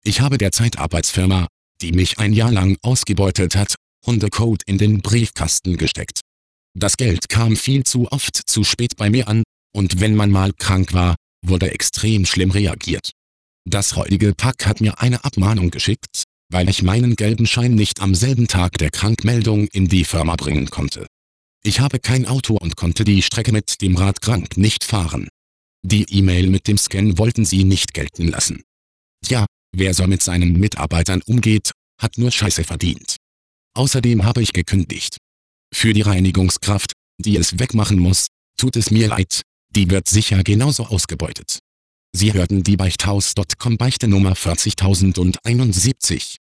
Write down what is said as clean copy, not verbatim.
Ich habe der Zeitarbeitsfirma, die mich ein Jahr lang ausgebeutet hat, Hundecode in den Briefkasten gesteckt. Das Geld kam viel zu oft zu spät bei mir an, und wenn man mal krank war, wurde extrem schlimm reagiert. Das heutige Pack hat mir eine Abmahnung geschickt, weil ich meinen gelben Schein nicht am selben Tag der Krankmeldung in die Firma bringen konnte. Ich habe kein Auto und konnte die Strecke mit dem Rad krank nicht fahren. Die E-Mail mit dem Scan wollten sie nicht gelten lassen. Tja, wer so mit seinen Mitarbeitern umgeht, hat nur Scheiße verdient. Außerdem habe ich gekündigt. Für die Reinigungskraft, die es wegmachen muss, tut es mir leid, die wird sicher genauso ausgebeutet. Sie hörten die Beichthaus.com Beichte Nummer 40071.